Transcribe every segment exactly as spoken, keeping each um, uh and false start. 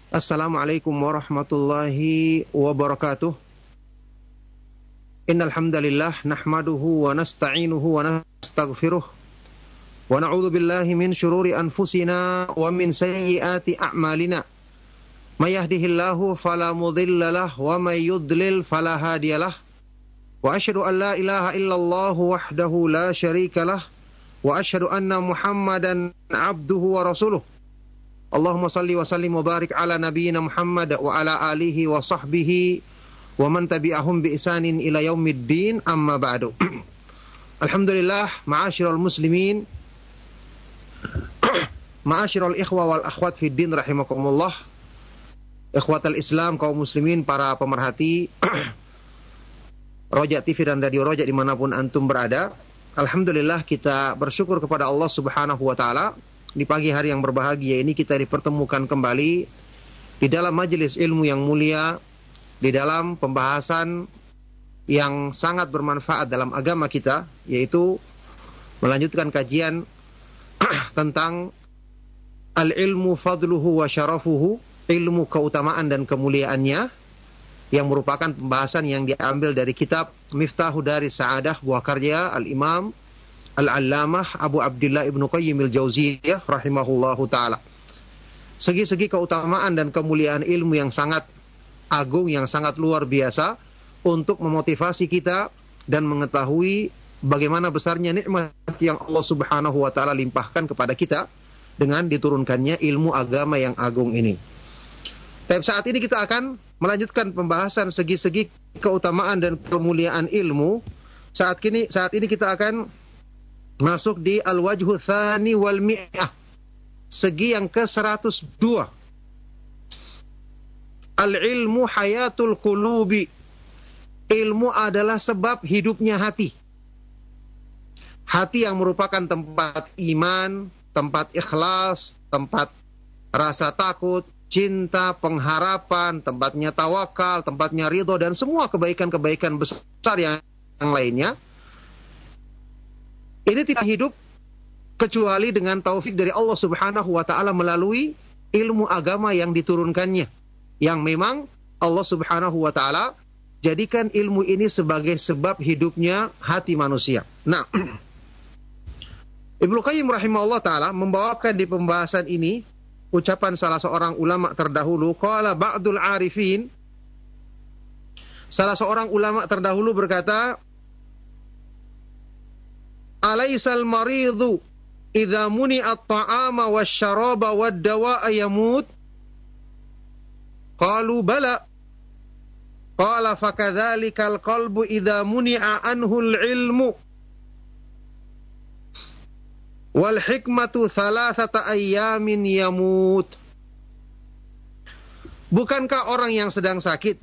Assalamualaikum warahmatullahi wabarakatuh. Innal hamdalillah nahmaduhu wa nasta'inuhu wa nastaghfiruh wa na'udzu billahi min shururi anfusina wa min sayyiati a'malina. May yahdihillahu fala mudilla lahu wa may yudlil fala hadiyalah. Wa asyhadu an la ilaha illallah wahdahu la syarika lah wa asyhadu anna Muhammadan 'abduhu wa rasuluh. Allahumma salli wa sallim wa barik ala nabiyyina Muhammad wa ala alihi wa sahbihi wa man tabi'ahum bi ihsanin ila yaumiddin, amma ba'du. Alhamdulillah, ma'asyiral muslimin, ma'asyiral ikhwa wal akhwat fid din rahimakumullah. Ikhwatal Islam, kaum muslimin, para pemerhati Roja T V dan Radio Roja dimanapun antum berada. Alhamdulillah, kita bersyukur kepada Allah subhanahu wa ta'ala. Di pagi hari yang berbahagia ini kita dipertemukan kembali di dalam majelis ilmu yang mulia, di dalam pembahasan yang sangat bermanfaat dalam agama kita, yaitu melanjutkan kajian tentang al-ilmu fadluhu wa syarafuhu, ilmu keutamaan dan kemuliaannya, yang merupakan pembahasan yang diambil dari kitab Miftahu Daris Sa'adah buah karya Al-Imam Al-Allamah Abu Abdillah Ibnu Qayyim Al-Jauziyah rahimahullahu ta'ala. Segi-segi keutamaan dan kemuliaan ilmu yang sangat agung, yang sangat luar biasa, untuk memotivasi kita dan mengetahui bagaimana besarnya nikmat yang Allah subhanahu wa ta'ala limpahkan kepada kita dengan diturunkannya ilmu agama yang agung ini. Tapi saat ini kita akan melanjutkan pembahasan segi-segi keutamaan dan kemuliaan ilmu. Saat ini, saat ini kita akan masuk di al-wajhu tsani wal mi'ah, segi yang ke seratus dua. Al-ilmu hayatul qulubi, ilmu adalah sebab hidupnya hati. Hati yang merupakan tempat iman, tempat ikhlas, tempat rasa takut, cinta, pengharapan, tempatnya tawakal, tempatnya ridho, dan semua kebaikan-kebaikan besar yang, yang lainnya. Ini tidak hidup kecuali dengan taufik dari Allah subhanahu wa ta'ala melalui ilmu agama yang diturunkannya, yang memang Allah subhanahu wa ta'ala jadikan ilmu ini sebagai sebab hidupnya hati manusia. Nah, Ibnu Qayyim rahimahullah ta'ala membawakan di pembahasan ini ucapan salah seorang ulama terdahulu. Qala ba'dul arifin, salah seorang ulama terdahulu berkata, alaisal maridhu idza muni'at ta'ama wasyaraba wad-dawa'a yamut? Qalu bala. Qala fakadzalikal qalbu idza muni'a anhul ilmu wal hikmatu thalathata ayyamin yamut. Bukankah orang yang sedang sakit,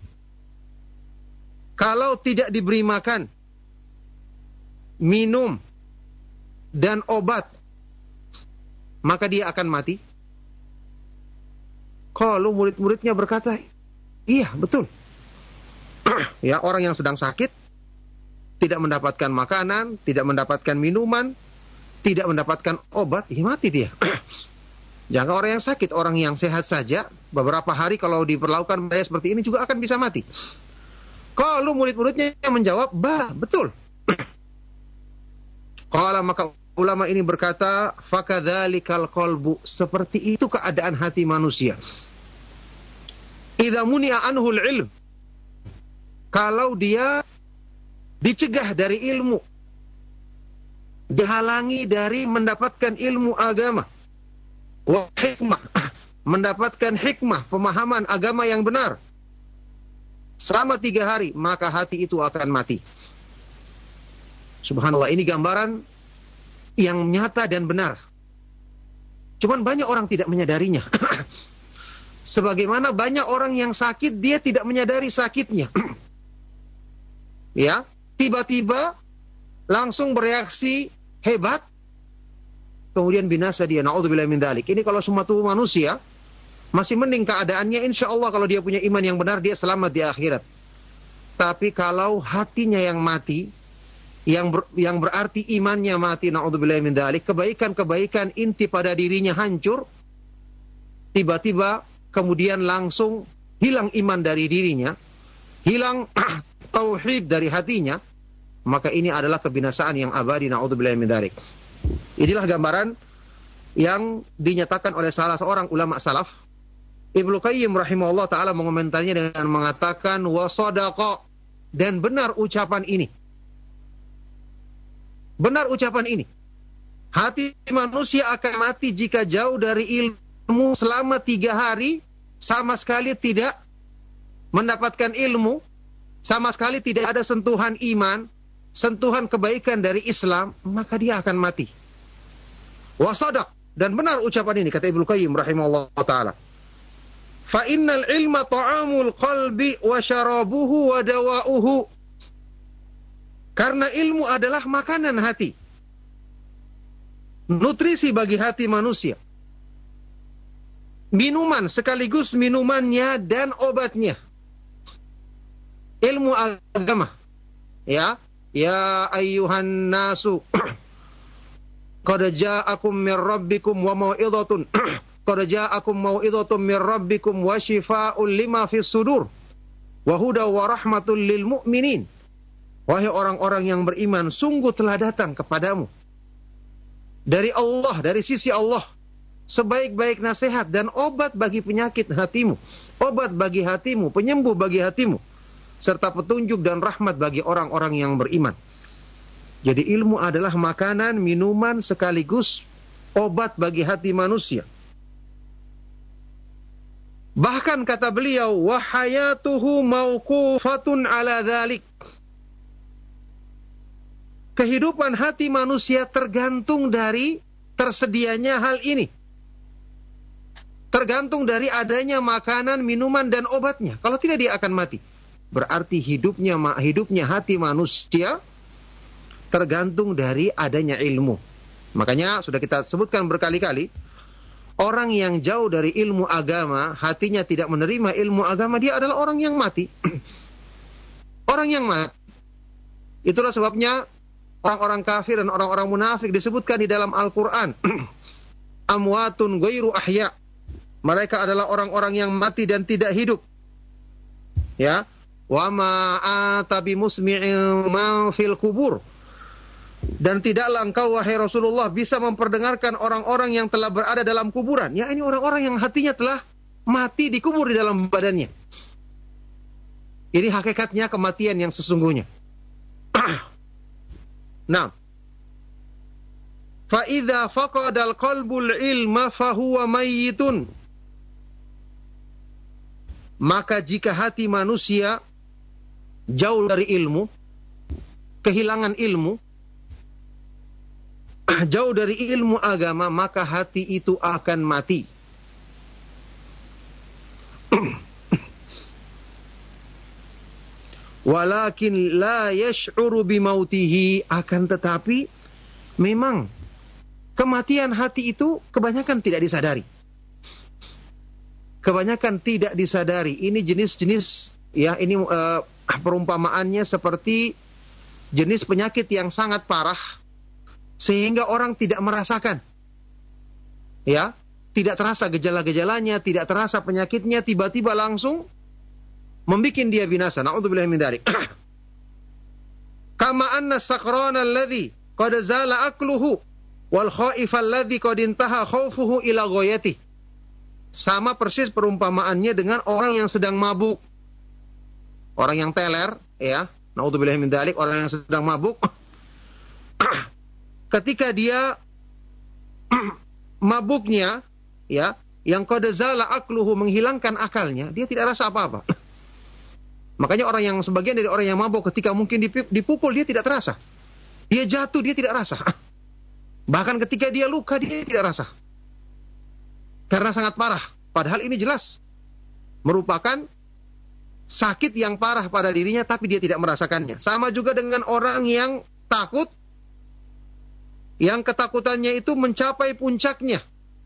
kalau tidak diberi makan, minum, dan obat, maka dia akan mati? Kalau murid-muridnya berkata, iya betul. Ya, orang yang sedang sakit, tidak mendapatkan makanan, tidak mendapatkan minuman, tidak mendapatkan obat, ya mati dia. Jangan orang yang sakit, orang yang sehat saja, beberapa hari kalau diperlakukan bahaya seperti ini juga akan bisa mati. Kalau murid-muridnya menjawab, bah, betul. Qala, maka ulama ini berkata, fakadzalikal qalbu, seperti itu keadaan hati manusia. Idza muni'a anhul ilm, kalau dia dicegah dari ilmu, dihalangi dari mendapatkan ilmu agama, wa hikmah, mendapatkan hikmah, pemahaman agama yang benar, selama tiga hari, maka hati itu akan mati. Subhanallah, ini gambaran yang nyata dan benar. Cuman banyak orang tidak menyadarinya. Sebagaimana banyak orang yang sakit, dia tidak menyadari sakitnya. Ya, tiba-tiba langsung bereaksi hebat, kemudian binasa dia. Na'udzubillahi min dzalik. Ini kalau semua tubuh manusia masih mending keadaannya, insya Allah kalau dia punya iman yang benar, dia selamat di akhirat. Tapi kalau hatinya yang mati, yang ber, yang berarti imannya mati, na'udzubillahi min dzalik, kebaikan-kebaikan inti pada dirinya hancur, tiba-tiba kemudian langsung hilang iman dari dirinya, hilang tauhid dari hatinya, maka ini adalah kebinasaan yang abadi. Na'udzubillahi min dzalik. Inilah gambaran yang dinyatakan oleh salah seorang ulama salaf. Ibnu Qayyim rahimahullah ta'ala mengomentarinya dengan mengatakan wasadaqa, dan benar ucapan ini. Benar ucapan ini. Hati manusia akan mati jika jauh dari ilmu selama tiga hari, sama sekali tidak mendapatkan ilmu, sama sekali tidak ada sentuhan iman, sentuhan kebaikan dari Islam, maka dia akan mati. Wasadaq, dan benar ucapan ini, kata Ibnu Qayyim rahimahullah ta'ala. Fa innal ilma ta'amul qalbi wa syarabuhu wa dawa'uhu. Karena ilmu adalah makanan hati, nutrisi bagi hati manusia, minuman sekaligus minumannya dan obatnya. Ilmu agama, ya, ya ayyuhan nasu qad ja'akum mir rabbikum wa mau'izatun qad ja'akum mau'izatun mir rabbikum wa shifaa'un lima fis sudur wa huda wa rahmatul lil mu'minin. Wahai orang-orang yang beriman, sungguh telah datang kepadamu dari Allah, dari sisi Allah, sebaik-baik nasihat dan obat bagi penyakit hatimu, obat bagi hatimu, penyembuh bagi hatimu, serta petunjuk dan rahmat bagi orang-orang yang beriman. Jadi ilmu adalah makanan, minuman, sekaligus obat bagi hati manusia. Bahkan kata beliau, wa hayatuhu mauqufatun ala dzalik. Kehidupan hati manusia tergantung dari tersedianya hal ini. Tergantung dari adanya makanan, minuman, dan obatnya. Kalau tidak, dia akan mati. Berarti hidupnya hidupnya hati manusia tergantung dari adanya ilmu. Makanya sudah kita sebutkan berkali-kali, orang yang jauh dari ilmu agama, hatinya tidak menerima ilmu agama, dia adalah orang yang mati. Orang yang mati. Itulah sebabnya orang-orang kafir dan orang-orang munafik disebutkan di dalam Al-Quran. Amwatun ghairu ahya. Mereka adalah orang-orang yang mati dan tidak hidup. Ya. Wa ma ata bi musmi'in ma fil kubur. Dan tidaklah engkau wahai Rasulullah bisa memperdengarkan orang-orang yang telah berada dalam kuburan. Ya, ini orang-orang yang hatinya telah mati dikubur di dalam badannya. Ini hakikatnya kematian yang sesungguhnya. Nah, fa idza faqadal qalbul ilma fa huwa mayyitun. Maka jika hati manusia jauh dari ilmu, kehilangan ilmu, jauh dari ilmu agama, maka hati itu akan mati. Walakin la yash'uru bimautihi, akan tetapi memang kematian hati itu kebanyakan tidak disadari. Kebanyakan tidak disadari. Ini jenis-jenis, ya, ini uh, perumpamaannya seperti jenis penyakit yang sangat parah sehingga orang tidak merasakan. Ya, tidak terasa gejala-gejalanya, tidak terasa penyakitnya, tiba-tiba langsung membikin dia binasa. Na'udzubillahi min dzalik. Kama anna sakrana alladhi qad zala akluhu wal khaifa alladhi qad intaha khaufuhu ila ghayati. Sama persis perumpamaannya dengan orang yang sedang mabuk. Orang yang teler, ya. Na'udzubillahi min dzalik, orang yang sedang mabuk. Ketika dia mabuknya, ya, yang qad zala akluhu, menghilangkan akalnya, dia tidak rasa apa-apa. Makanya orang yang sebagian dari orang yang mabuk ketika mungkin dipukul dia tidak terasa. Dia jatuh dia tidak rasa. Bahkan ketika dia luka dia tidak rasa. Karena sangat parah. Padahal ini jelas merupakan sakit yang parah pada dirinya tapi dia tidak merasakannya. Sama juga dengan orang yang takut, yang ketakutannya itu mencapai puncaknya,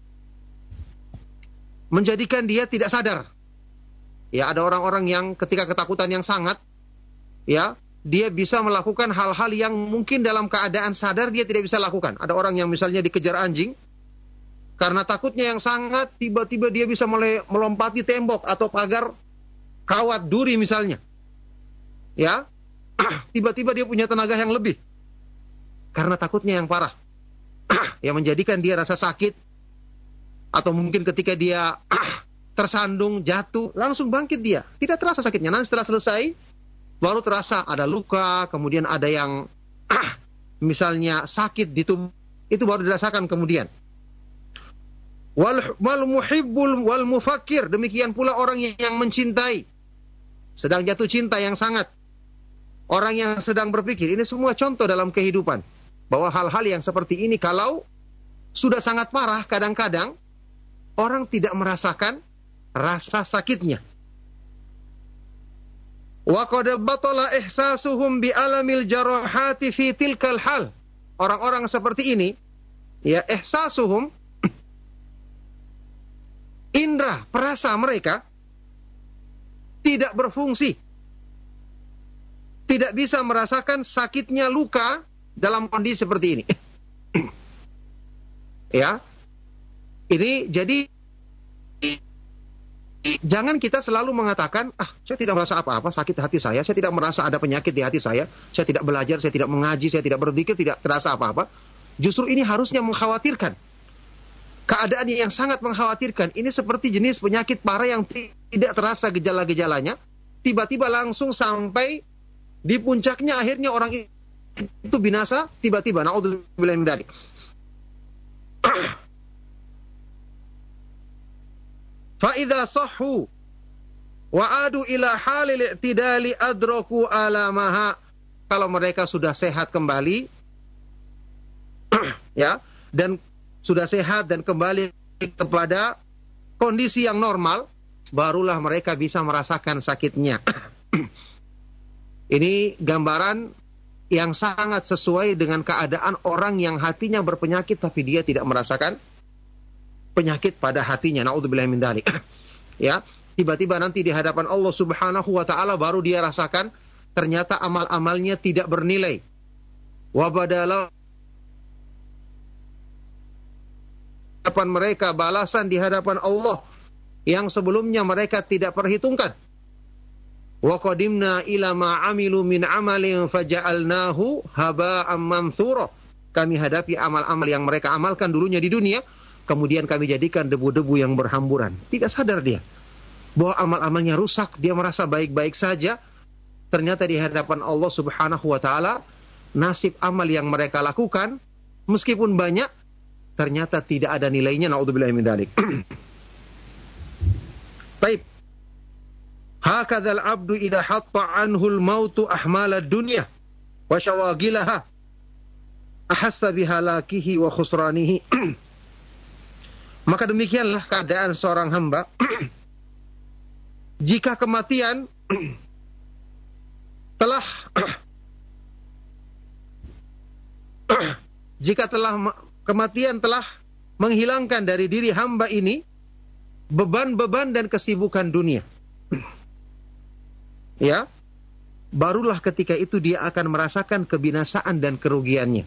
menjadikan dia tidak sadar. Ya, ada orang-orang yang ketika ketakutan yang sangat, ya, dia bisa melakukan hal-hal yang mungkin dalam keadaan sadar dia tidak bisa lakukan. Ada orang yang misalnya dikejar anjing, Karena takutnya yang sangat, tiba-tiba dia bisa melompati tembok atau pagar kawat duri misalnya. Ya, tiba-tiba dia punya tenaga yang lebih. Karena takutnya yang parah. Yang menjadikan dia rasa sakit. Atau mungkin ketika dia tersandung, jatuh, langsung bangkit dia. Tidak terasa sakitnya. Nanti setelah selesai, baru terasa ada luka, kemudian ada yang misalnya sakit di tubuh. Itu baru dirasakan kemudian. Wal, wal muhibbul wal mufakir, demikian pula orang yang mencintai, sedang jatuh cinta yang sangat, orang yang sedang berpikir. Ini semua contoh dalam kehidupan bahwa hal-hal yang seperti ini kalau sudah sangat parah, kadang-kadang orang tidak merasakan rasa sakitnya. Wa qad batala ihsasuhum bi alamil jarahati fi tilkal hal. Orang-orang seperti ini, ya, ihsasuhum, indera perasa mereka tidak berfungsi. Tidak bisa merasakan sakitnya luka dalam kondisi seperti ini. Ya. Ini jadi jangan kita selalu mengatakan, ah, saya tidak merasa apa-apa, sakit hati saya, saya tidak merasa ada penyakit di hati saya, saya tidak belajar, saya tidak mengaji, saya tidak berzikir, tidak terasa apa-apa. Justru ini harusnya mengkhawatirkan. Keadaan yang sangat mengkhawatirkan. Ini seperti jenis penyakit parah yang tidak terasa gejala-gejalanya. Tiba-tiba langsung sampai di puncaknya, akhirnya orang itu binasa. Tiba-tiba. Na'udzubillah min dzalik. Fa'idha sahhu wa'adu ila halil i'tidali adraku alamaha. Kalau mereka sudah sehat kembali, ya, dan sudah sehat dan kembali kepada kondisi yang normal, barulah mereka bisa merasakan sakitnya. Ini gambaran yang sangat sesuai dengan keadaan orang yang hatinya berpenyakit tapi dia tidak merasakan penyakit pada hatinya. Na'udzubillah min dzalik. Ya, tiba-tiba nanti di hadapan Allah Subhanahu wa taala baru dia rasakan ternyata amal-amalnya tidak bernilai. Wa badala hadapan mereka balasan di hadapan Allah yang sebelumnya mereka tidak perhitungkan. Wa qadimna ila ma amilu min amalin faja'alnahu haba'an manthura. Kami hadapi amal-amal yang mereka amalkan dulunya di dunia, kemudian kami jadikan debu-debu yang berhamburan. Tidak sadar dia bahwa amal-amalnya rusak, dia merasa baik-baik saja. Ternyata di hadapan Allah Subhanahu wa taala nasib amal yang mereka lakukan meskipun banyak ternyata tidak ada nilainya. Na'udzubillah min dzalik. Baik. Hakadzal abdu idza hatta anhu al-mautu ahmal ad-dunya wa syawagilaha ahassa bihalakihi wa khusranihi. Maka demikianlah keadaan seorang hamba jika kematian telah jika telah kematian telah menghilangkan dari diri hamba ini beban-beban dan kesibukan dunia. Ya, barulah ketika itu dia akan merasakan kebinasaan dan kerugiannya.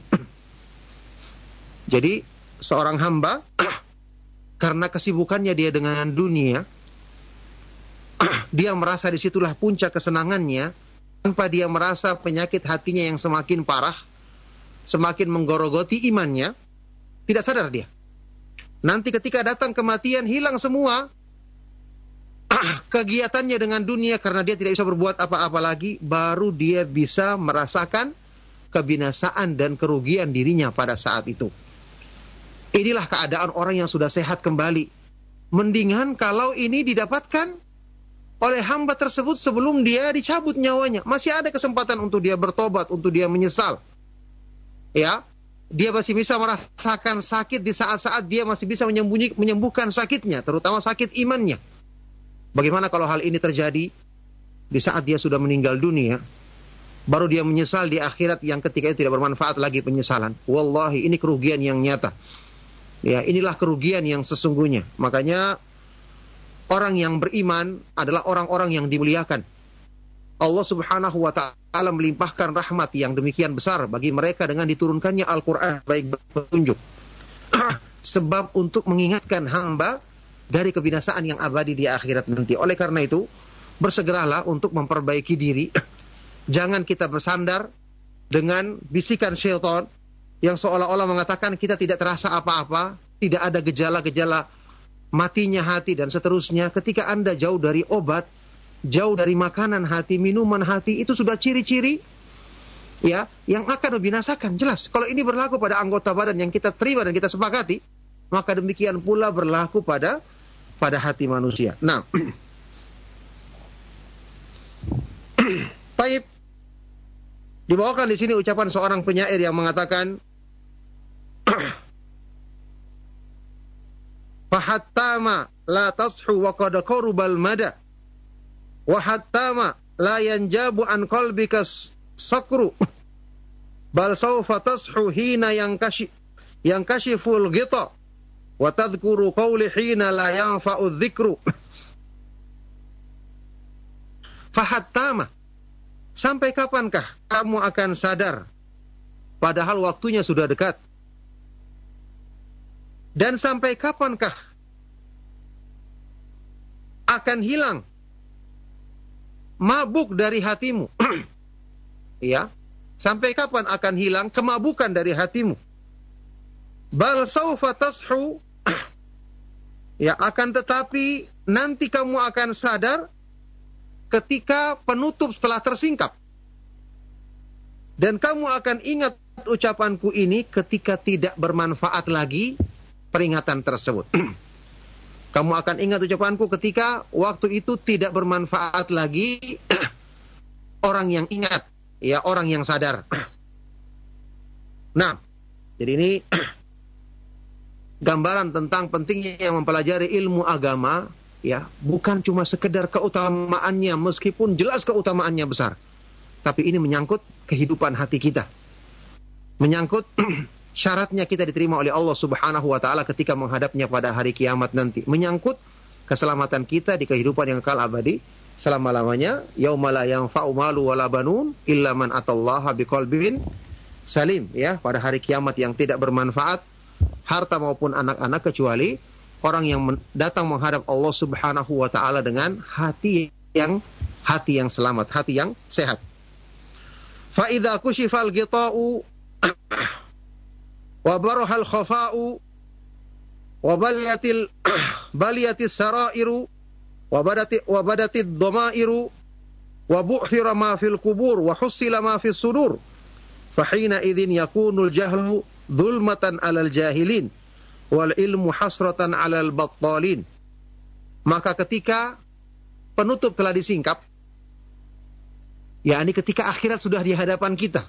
Jadi seorang hamba karena kesibukannya dia dengan dunia, dia merasa disitulah puncak kesenangannya, tanpa dia merasa penyakit hatinya yang semakin parah, semakin menggorogoti imannya. Tidak sadar dia. Nanti ketika datang kematian, hilang semua kegiatannya dengan dunia karena dia tidak bisa berbuat apa-apa lagi. Baru dia bisa merasakan kebinasaan dan kerugian dirinya pada saat itu. Inilah keadaan orang yang sudah sehat kembali. Mendingan kalau ini didapatkan oleh hamba tersebut sebelum dia dicabut nyawanya. Masih ada kesempatan untuk dia bertobat, untuk dia menyesal. Ya, dia masih bisa merasakan sakit di saat-saat dia masih bisa menyembunyi, menyembuhkan sakitnya, terutama sakit imannya. Bagaimana kalau hal ini terjadi di saat dia sudah meninggal dunia, baru dia menyesal di akhirat yang ketika itu tidak bermanfaat lagi penyesalan. Wallahi, ini kerugian yang nyata. Ya, inilah kerugian yang sesungguhnya. Makanya orang yang beriman adalah orang-orang yang dimuliakan. Allah Subhanahu wa ta'ala melimpahkan rahmat yang demikian besar bagi mereka dengan diturunkannya Al-Quran baik petunjuk. sebab untuk mengingatkan hamba dari kebinasaan yang abadi di akhirat nanti. Oleh karena itu, bersegeralah untuk memperbaiki diri. Jangan kita bersandar dengan bisikan syaitan yang seolah-olah mengatakan kita tidak terasa apa-apa, tidak ada gejala-gejala matinya hati dan seterusnya. Ketika Anda jauh dari obat, jauh dari makanan hati, minuman hati, itu sudah ciri-ciri ya yang akan membinasakan. Jelas, kalau ini berlaku pada anggota badan yang kita terima dan kita sepakati, maka demikian pula berlaku pada pada hati manusia. Nah, taib, dibawakan di sini ucapan seorang penyair yang mengatakan, fahattama la tashu wa qad qarubal mada wa hattama la yanjabu an qalbika sakru bal sawfa tashu hina yang kashi yang kashiful ghita wa tadhkuru qawli hina la yanfa'u dzikru. Fahattama, sampai kapankah kamu akan sadar padahal waktunya sudah dekat? Dan sampai kapankah akan hilang mabuk dari hatimu? Ya, sampai kapan akan hilang kemabukan dari hatimu? Bal saufa tashu, ya, akan tetapi nanti kamu akan sadar ketika penutup telah tersingkap. Dan kamu akan ingat ucapanku ini ketika tidak bermanfaat lagi peringatan tersebut. Kamu akan ingat ucapanku ketika waktu itu tidak bermanfaat lagi orang yang ingat, ya, orang yang sadar. Nah, jadi ini gambaran tentang pentingnya mempelajari ilmu agama, ya, bukan cuma sekedar keutamaannya, meskipun jelas keutamaannya besar, tapi ini menyangkut kehidupan hati kita, menyangkut syaratnya kita diterima oleh Allah Subhanahu wa taala ketika menghadapnya pada hari kiamat nanti, menyangkut keselamatan kita di kehidupan yang kekal abadi selama-lamanya, yauma la yanfa'u malu wala banun illa man atallaha biqalbin salim, ya, pada hari kiamat yang tidak bermanfaat harta maupun anak-anak kecuali orang yang datang menghadap Allah Subhanahu wa taala dengan hati yang hati yang selamat, hati yang sehat. Fa idza kushifal ghita'u wa barahal khafa'u wa baliyatil baliyatis sarairu wa badati wa badatid dhamairu wa bu'thira ma fil qubur wa hussila ma fis sudur fa hina idzin yakunul jahlu dhulmatan 'alal jahilin wal ilmu hasratan 'alal battalin. Maka ketika penutup telah disingkap, yakni ketika akhirat sudah di hadapan kita,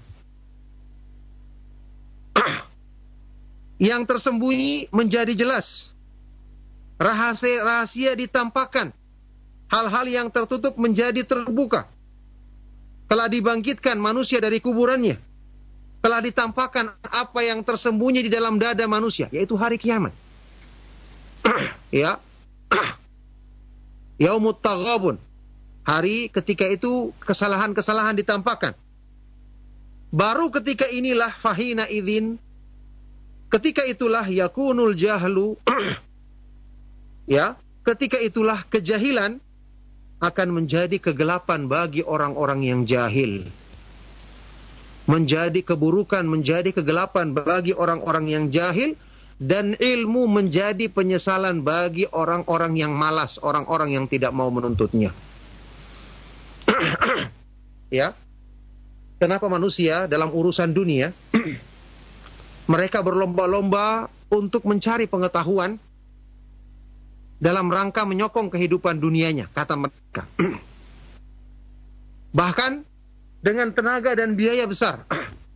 yang tersembunyi menjadi jelas, rahasia rahasia ditampakkan, hal-hal yang tertutup menjadi terbuka, telah dibangkitkan manusia dari kuburannya, telah ditampakkan apa yang tersembunyi di dalam dada manusia, yaitu hari kiamat. Ya, yaumut taghabun, hari ketika itu kesalahan-kesalahan ditampakkan. Baru ketika inilah fahina idzin, ketika itulah yakunul jahlu, ya, ketika itulah kejahilan akan menjadi kegelapan bagi orang-orang yang jahil. Menjadi keburukan, menjadi kegelapan bagi orang-orang yang jahil, dan ilmu menjadi penyesalan bagi orang-orang yang malas, orang-orang yang tidak mau menuntutnya. Ya, kenapa manusia dalam urusan dunia mereka berlomba-lomba untuk mencari pengetahuan dalam rangka menyokong kehidupan dunianya, kata mereka. Bahkan dengan tenaga dan biaya besar.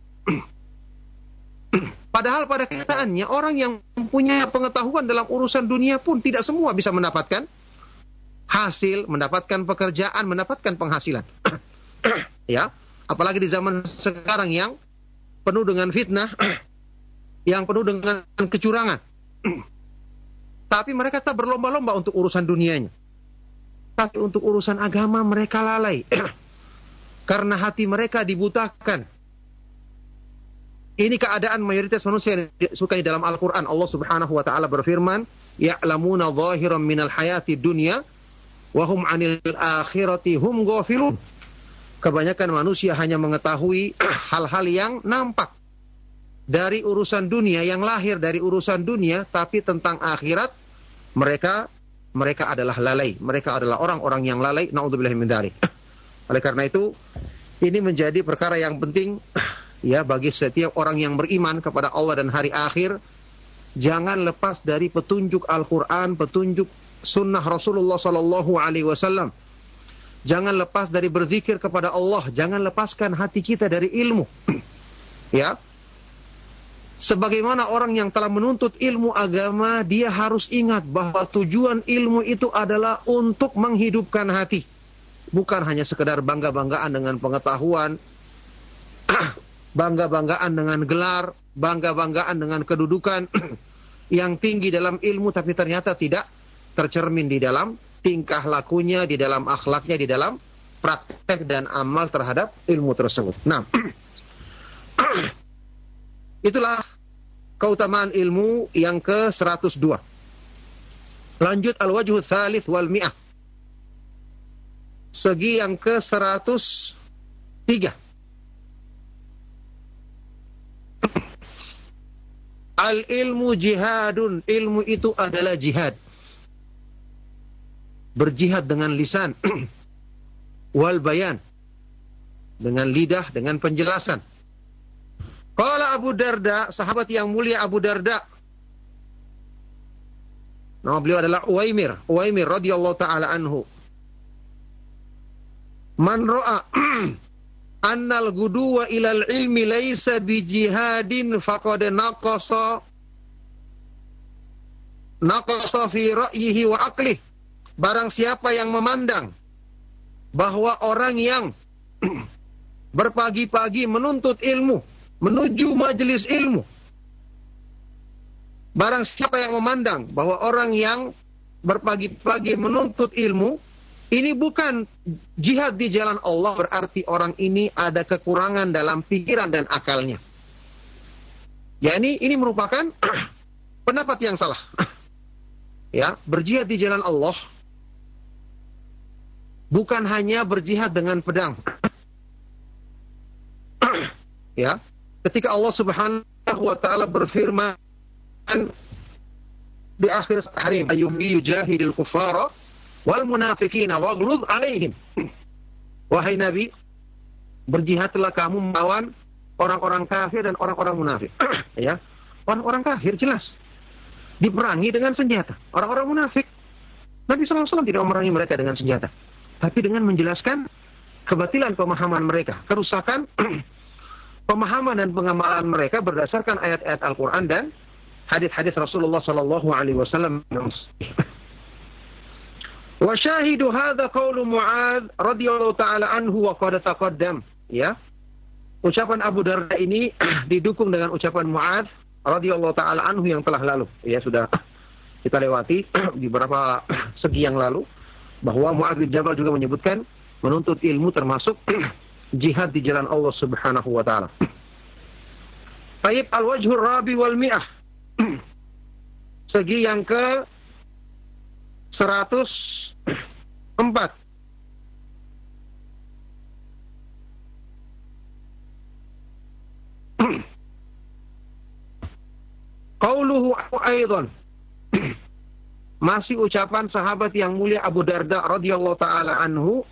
Padahal pada kenyataannya orang yang mempunyai pengetahuan dalam urusan dunia pun tidak semua bisa mendapatkan hasil, mendapatkan pekerjaan, mendapatkan penghasilan. Ya, apalagi di zaman sekarang yang penuh dengan fitnah, yang penuh dengan kecurangan. Tapi mereka tak berlomba-lomba untuk urusan dunianya. Tapi untuk urusan agama mereka lalai. Karena hati mereka dibutakan. Ini keadaan mayoritas manusia yang disukai dalam Al-Quran. Allah subhanahu wa ta'ala berfirman, ya'lamuna zahiran minal hayati dunya, wahum anil akhirati hum ghafilun. Kebanyakan manusia hanya mengetahui hal-hal yang nampak dari urusan dunia, yang lahir dari urusan dunia, tapi tentang akhirat mereka mereka adalah lalai. Mereka adalah orang-orang yang lalai. Na'udzubillahi min dzalik. Oleh karena itu, ini menjadi perkara yang penting ya bagi setiap orang yang beriman kepada Allah dan hari akhir. Jangan lepas dari petunjuk Al-Quran, petunjuk sunnah Rasulullah Sallallahu Alaihi Wasallam. Jangan lepas dari berzikir kepada Allah. Jangan lepaskan hati kita dari ilmu. Ya, sebagaimana orang yang telah menuntut ilmu agama, dia harus ingat bahwa tujuan ilmu itu adalah untuk menghidupkan hati. Bukan hanya sekedar bangga-banggaan dengan pengetahuan, bangga-banggaan dengan gelar, bangga-banggaan dengan kedudukan yang tinggi dalam ilmu, tapi ternyata tidak tercermin di dalam tingkah lakunya, di dalam akhlaknya, di dalam praktek dan amal terhadap ilmu tersebut. Nah, itulah keutamaan ilmu yang ke seratus dua. Lanjut al-wajhu tsalits wal mi'ah. Segi yang ke seratus tiga. Al-ilmu jihadun. Ilmu itu adalah jihad. Berjihad dengan lisan. Wal bayan. Dengan lidah, dengan penjelasan. Qala Abu Darda, sahabat yang mulia Abu Darda. Nama beliau adalah Uwaimir. Uwaimir radhiyallahu ta'ala anhu. Man ra'a annal guduwa ilal ilmi laysa bijihadin faqad naqasa naqasa fi ra'yihi wa aqlih. Barang siapa yang memandang bahwa orang yang berpagi-pagi menuntut ilmu, menuju majelis ilmu, barang siapa yang memandang bahwa orang yang berpagi-pagi menuntut ilmu, ini bukan jihad di jalan Allah, berarti orang ini ada kekurangan dalam pikiran dan akalnya. Ya, ini, ini merupakan pendapat yang salah. Ya, berjihad di jalan Allah bukan hanya berjihad dengan pedang. Ya, ketika Allah Subhanahu wa taala berfirman di akhir hari, ayyuhum yujahidil kuffara wal munafiqina waghluz alaihim. Wahai Nabi, berjihadlah kamu melawan orang-orang kafir dan orang-orang munafik. Ya, orang-orang kafir jelas diperangi dengan senjata. Orang-orang munafik, Nabi shallallahu alaihi wasallam tidak memerangi mereka dengan senjata, tapi dengan menjelaskan kebatilan pemahaman mereka, kerusakan pemahaman dan pengamalan mereka berdasarkan ayat-ayat Al-Quran dan hadis-hadis Rasulullah sallallahu alaihi wasallam. Wa syahidu hadza qaulu Mu'adz radhiyallahu taala anhu wa qad taqaddam. Ya. Ucapan Abu Darda ini didukung dengan ucapan Mu'adz radhiyallahu taala anhu yang telah lalu. Ya, sudah kita lewati di beberapa segi yang lalu bahwa Mu'adz bin Jabal juga menyebutkan menuntut ilmu termasuk jihad di jalan Allah Subhanahu wa taala. Baik, al-wajhur rabi wal mi'ah. Segi yang ke seratus empat. Qauluhu aidan. Masih ucapan sahabat yang mulia Abu Darda radhiyallahu taala anhu.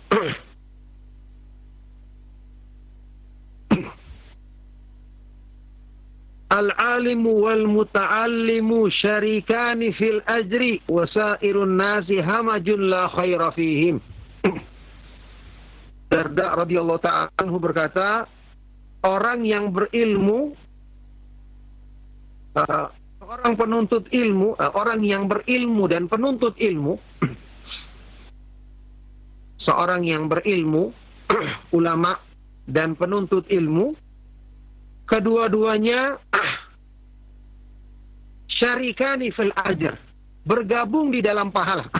Al-alimu wal muta'allimu syarikani fil ajri wa sairun nasi hamajun la khaira fihim. Darda radhiyallahu ta'ala anhu berkata, orang yang berilmu, uh, orang penuntut ilmu, uh, orang yang berilmu dan penuntut ilmu, seorang yang berilmu, ulama dan penuntut ilmu, kedua-duanya syarikani fil ajr, bergabung di dalam pahala.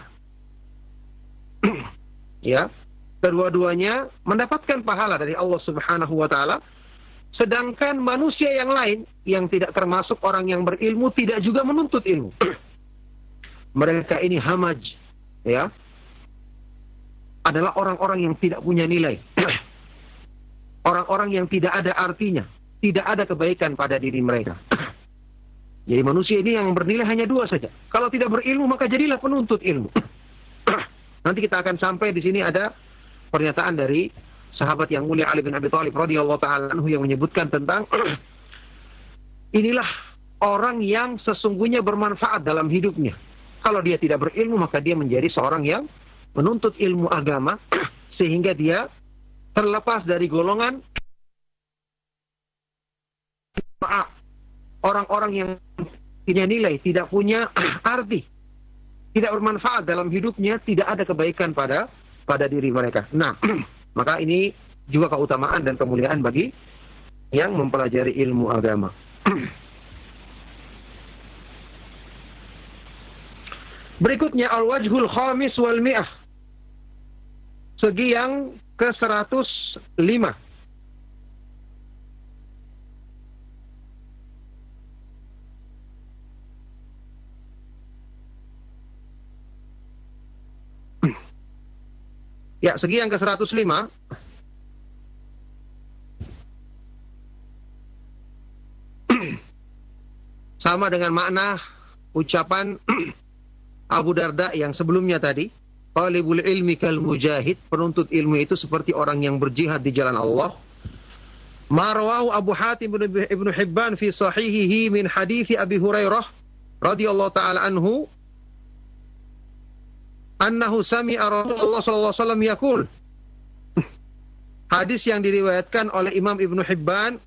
Ya, kedua-duanya mendapatkan pahala dari Allah Subhanahu wa taala Sedangkan manusia yang lain, yang tidak termasuk orang yang berilmu, tidak juga menuntut ilmu. Mereka ini hamaj, ya, adalah orang-orang yang tidak punya nilai. Orang-orang yang tidak ada artinya, tidak ada kebaikan pada diri mereka. Jadi manusia ini yang bernilai hanya dua saja. Kalau tidak berilmu, maka jadilah penuntut ilmu. Nanti kita akan sampai di sini ada pernyataan dari sahabat yang mulia Ali bin Abi Thalib radhiyallahu taala anhu yang menyebutkan tentang inilah orang yang sesungguhnya bermanfaat dalam hidupnya. Kalau dia tidak berilmu, maka dia menjadi seorang yang menuntut ilmu agama sehingga dia terlepas dari golongan orang-orang yang punya nilai, tidak punya arti, tidak bermanfaat dalam hidupnya, tidak ada kebaikan pada pada diri mereka. Nah, maka ini juga keutamaan dan kemuliaan bagi yang mempelajari ilmu agama. Berikutnya al-wajhul khamis wal mi'ah. Segi yang ke seratus lima. Ya, segi yang ke seratus lima. Sama dengan makna ucapan Abu Darda yang sebelumnya tadi. Talibul ilmi kal mujahid. Penuntut ilmu itu seperti orang yang berjihad di jalan Allah. Ma rawahu Abu Hatim Ibnu Hibban fi sahihihi min hadithi Abi Hurairah radhiyallahu ta'ala anhu. Annahu sami'a Rasulullah sallallahu alaihi wasallam yaqul. Hadis yang diriwayatkan oleh Imam Ibnu Hibban.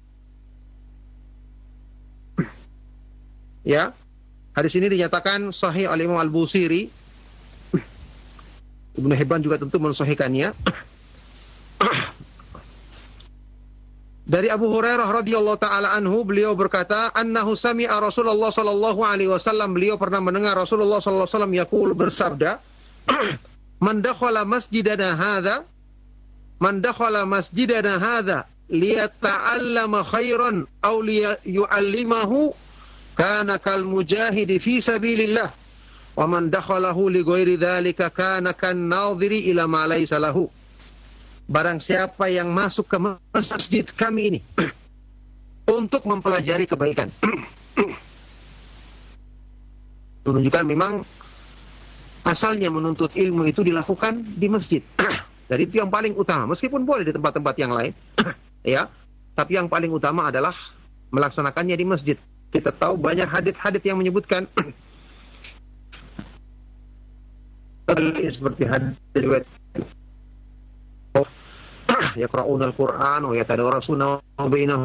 Ya. Hadis ini dinyatakan sahih oleh Imam Al-Busiri. Ibnu Hibban juga tentu mensahihkannya. Dari Abu Hurairah radhiyallahu taala anhu, beliau berkata, annahu sami'a Rasulullah sallallahu alaihi wasallam, beliau pernah mendengar Rasulullah sallallahu alaihi wasallam yaqul, bersabda, man dakhala masjidana hadza, man dakhala masjidana hadza liyata'allama khairan aw liyu'allimahu kana kal mujahidi fi sabilillah wa man dakhalahu li ghairi dzalika kana kan nadhiri ila ma laysa lahu. Barang siapa yang masuk ke masjid kami ini untuk mempelajari kebaikan. Menunjukkan memang asalnya menuntut ilmu itu dilakukan di masjid. Jadi itu yang paling utama. Meskipun boleh di tempat-tempat yang lain. Ya, tapi yang paling utama adalah melaksanakannya di masjid. Kita tahu banyak hadits-hadits yang menyebutkan seperti hadits riwayat yaqra'una al-Qur'an wa yatadarasuna bainahum.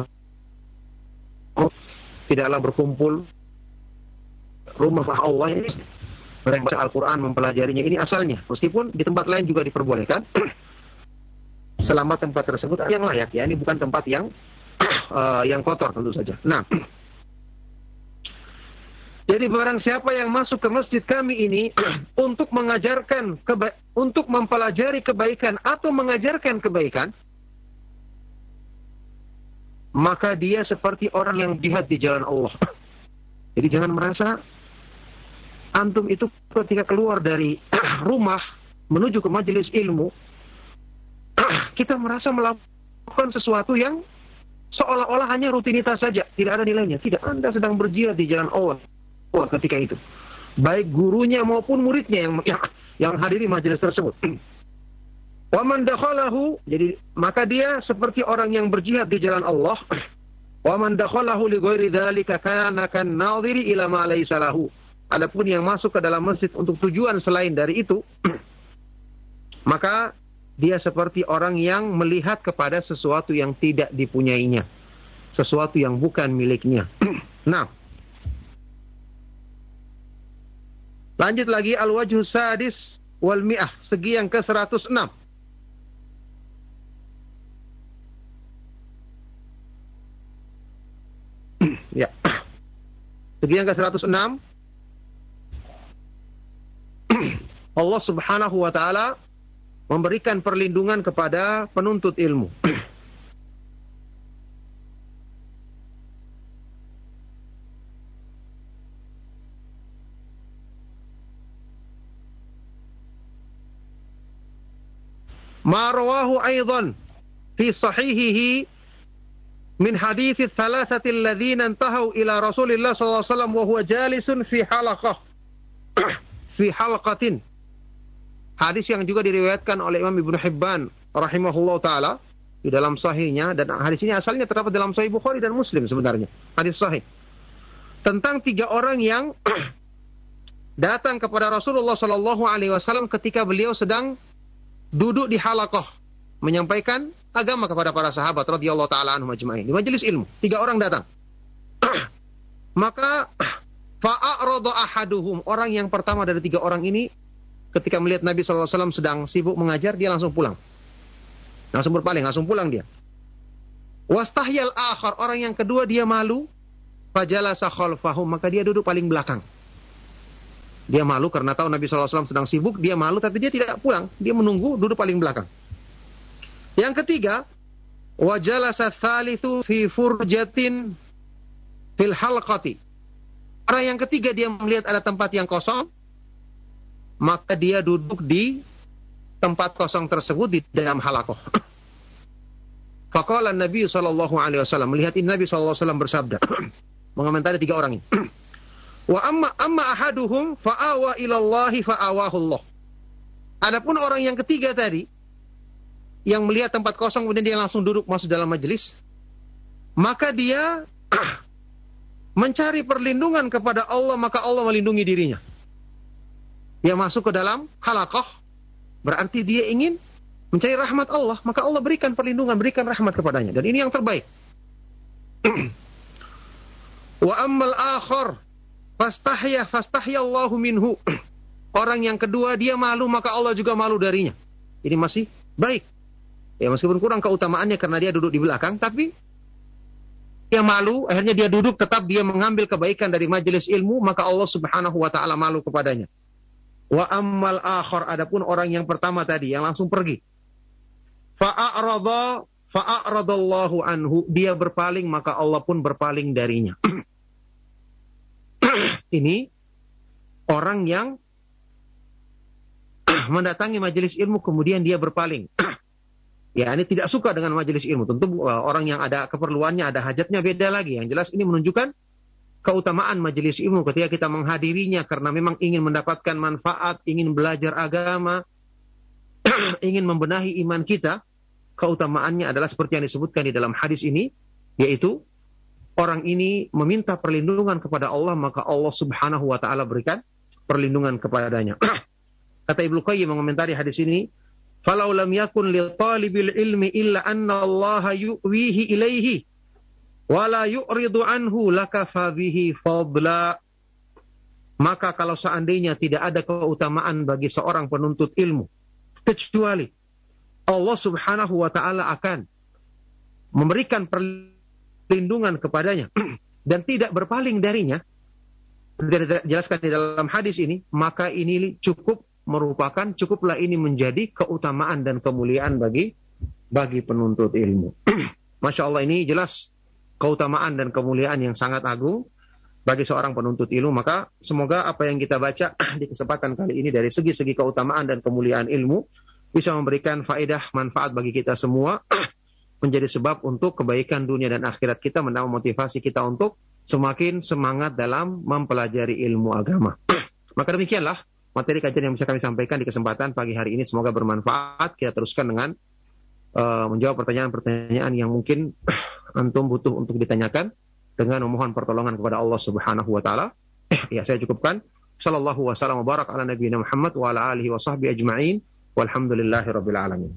Tidaklah berkumpul rumah Allah ini mereka baca Al-Quran, mempelajarinya. Ini asalnya, meskipun di tempat lain juga diperbolehkan selama tempat tersebut yang layak, ya. Ini bukan tempat yang uh, yang kotor tentu saja. Nah, jadi barang siapa yang masuk ke masjid kami ini untuk mengajarkan keba- untuk mempelajari kebaikan atau mengajarkan kebaikan, maka dia seperti orang yang jihad di jalan Allah. Jadi jangan merasa antum itu ketika keluar dari rumah menuju ke majelis ilmu, kita merasa melakukan sesuatu yang seolah-olah hanya rutinitas saja, tidak ada nilainya. Tidak, Anda sedang berjihad di jalan Allah ketika itu. Baik gurunya maupun muridnya yang yang, yang hadiri majelis tersebut. Wa man dakhalahu, jadi maka dia seperti orang yang berjihad di jalan Allah. Wa man dakhalahu li ghairi dzalika kana kan nadhiri ila ma laysa lahu. Adapun yang masuk ke dalam masjid untuk tujuan selain dari itu, maka dia seperti orang yang melihat kepada sesuatu yang tidak dipunyainya, sesuatu yang bukan miliknya. Nah, lanjut lagi al-wajhu sadis wal mi'ah, segi yang ke seratus enam. Ya. Segi yang ke seratus enam. Allah Subhanahu wa taala memberikan perlindungan kepada penuntut ilmu. Ma rawahu aidan fi sahihihi min hadits thalathati alladhina intahu ila Rasulillah sallallahu alaihi wasallam wa huwa jalisun fi halaqah fi halqatin. Hadis yang juga diriwayatkan oleh Imam Ibnu Hibban rahimahullah taala di dalam sahihnya, dan hadis ini asalnya terdapat dalam Sahih Bukhari dan Muslim sebenarnya. Hadis sahih tentang tiga orang yang datang kepada Rasulullah sallallahu alaihi wasallam ketika beliau sedang duduk di halaqah menyampaikan agama kepada para sahabat radhiyallahu taala anhum ajma'in. Di majelis ilmu, tiga orang datang. Maka fa'arada ahaduhum, orang yang pertama dari tiga orang ini ketika melihat Nabi sallallahu alaihi wasallam sedang sibuk mengajar, dia langsung pulang. Langsung berpaling, langsung pulang dia. Wastahyal akhar, orang yang kedua dia malu, fajalasa khalfahum, maka dia duduk paling belakang. Dia malu karena tahu Nabi sallallahu alaihi wasallam sedang sibuk, dia malu tapi dia tidak pulang, dia menunggu duduk paling belakang. Yang ketiga, wajalasa tsalitsu fi furjatin fil halqati. Orang yang ketiga dia melihat ada tempat yang kosong, maka dia duduk di tempat kosong tersebut di dalam halaqah. Faqala Nabi sallallahu alaihi wasallam, melihat ini Nabi sallallahu alaihi wasallam bersabda mengomentari tiga orang ini. Wa amma amma ahaduhum fa'awa ila Allah fa'awahu Allah. Adapun orang yang ketiga tadi yang melihat tempat kosong kemudian dia langsung duduk masuk dalam majelis, maka dia mencari perlindungan kepada Allah, maka Allah melindungi dirinya. Dia masuk ke dalam halaqah, berarti dia ingin mencari rahmat Allah, maka Allah berikan perlindungan, berikan rahmat kepadanya. Dan ini yang terbaik. Wa ammal akhar fastahya fastahya Allahu minhu. Orang yang kedua dia malu, maka Allah juga malu darinya. Ini masih baik. Ya meskipun kurang keutamaannya karena dia duduk di belakang, tapi dia malu, akhirnya dia duduk, tetap dia mengambil kebaikan dari majelis ilmu, maka Allah Subhanahu wa taala malu kepadanya. Wa ammal akhar, adapun orang yang pertama tadi yang langsung pergi, fa'arada fa'aradallahu anhu, dia berpaling maka Allah pun berpaling darinya. Ini orang yang mendatangi majelis ilmu kemudian dia berpaling. Ya, ini tidak suka dengan majelis ilmu. Tentu uh, orang yang ada keperluannya, ada hajatnya beda lagi. Yang jelas ini menunjukkan keutamaan majelis ilmu ketika kita menghadirinya karena memang ingin mendapatkan manfaat, ingin belajar agama, ingin membenahi iman kita. Keutamaannya adalah seperti yang disebutkan di dalam hadis ini, yaitu orang ini meminta perlindungan kepada Allah, maka Allah Subhanahu wa taala berikan perlindungan kepadanya. Kata Ibnu Qayyim mengomentari hadis ini, falau lam yakun li talibil ilmi illa anna Allah yu'wihi ilaihi wa la yu'ridu anhu lakafa bihi fadla. Maka kalau seandainya tidak ada keutamaan bagi seorang penuntut ilmu kecuali Allah Subhanahu wa taala akan memberikan perlindungan kepadanya dan tidak berpaling darinya, dijelaskan di dalam hadis ini, maka ini cukup merupakan cukuplah ini menjadi keutamaan dan kemuliaan bagi bagi penuntut ilmu. Masya Allah, ini jelas keutamaan dan kemuliaan yang sangat agung bagi seorang penuntut ilmu. Maka semoga apa yang kita baca di kesempatan kali ini dari segi-segi keutamaan dan kemuliaan ilmu bisa memberikan faedah manfaat bagi kita semua, menjadi sebab untuk kebaikan dunia dan akhirat kita, menambah motivasi kita untuk semakin semangat dalam mempelajari ilmu agama. Maka demikianlah materi kajian yang bisa kami sampaikan di kesempatan pagi hari ini, semoga bermanfaat. Kita teruskan dengan uh, menjawab pertanyaan-pertanyaan yang mungkin antum butuh untuk ditanyakan dengan memohon pertolongan kepada Allah Subhanahu wa taala. Ya, saya cukupkan. Sallallahu wasallam wa barak ala nabiyina Muhammad wa ala alihi wa sahbihi ajma'in. Walhamdulillahirabbil alamin.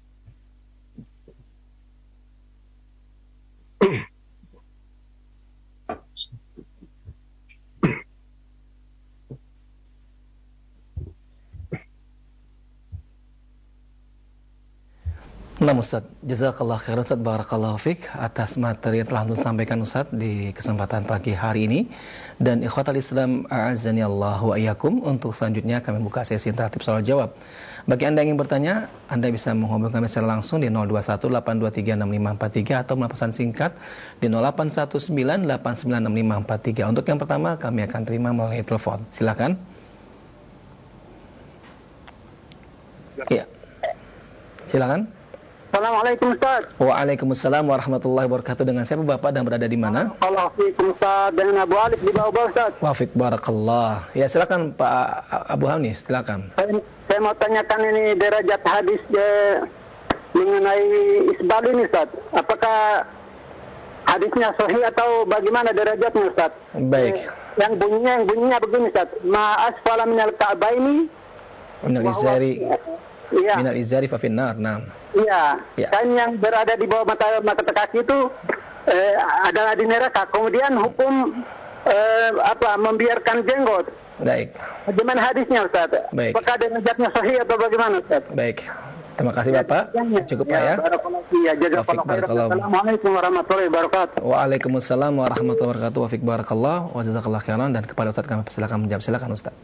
Nah Ustaz, jazakallah khairan Ustaz, barakallahu fiqh atas materi yang telah disampaikan Ustaz di kesempatan pagi hari ini. Dan ikhwatal Islam a'azzani Allah wa iyyakum, untuk selanjutnya kami buka sesi interaktif soal jawab. Bagi Anda yang ingin bertanya, Anda bisa menghubungi kami secara langsung di nol dua satu delapan dua tiga enam lima empat tiga atau melalui pesan singkat di nol delapan satu sembilan delapan sembilan enam lima empat tiga. Untuk yang pertama kami akan terima melalui telepon. Silakan. Iya. Silakan. Assalamualaikum Ustaz. Waalaikumsalam warahmatullahi wabarakatuh. Dengan siapa Bapak dan berada di mana? Waalaikumsalam Ustaz, dengan Abu Alif di bawah Ustaz. Wafik barakallah. Ya silakan Pak Abu Hanis, silakan. Saya, saya mau tanyakan ini derajat hadis eh, mengenai isbal ini Ustaz. Apakah hadisnya sahih atau bagaimana derajatnya Ustaz? Baik. Eh, yang bunyinya yang bunyinya begini Ustaz. Ma asfala minal ka'baini minal izari. Iya. Minal izari fa finnar. Naam. Iya, Ya. kan yang berada di bawah mata mata kaki itu eh, adalah di neraka. Kemudian hukum eh, apa membiarkan jenggot. Baik. Bagaimana hadisnya Ustaz? Baik. Apakah derajatnya sahih atau bagaimana Ustaz? Baik. Terima kasih Bapak. Cukup Pak ya. Barakallahu fiik. Ya, jazakallahu khairan. Assalamualaikum warahmatullahi wabarakatuh. Waalaikumsalam warahmatullahi wabarakatuh. Wafik barakallah wa jazakallahu khairan. Dan kepada Ustaz kami persilakan menjawab. Silakan Ustaz.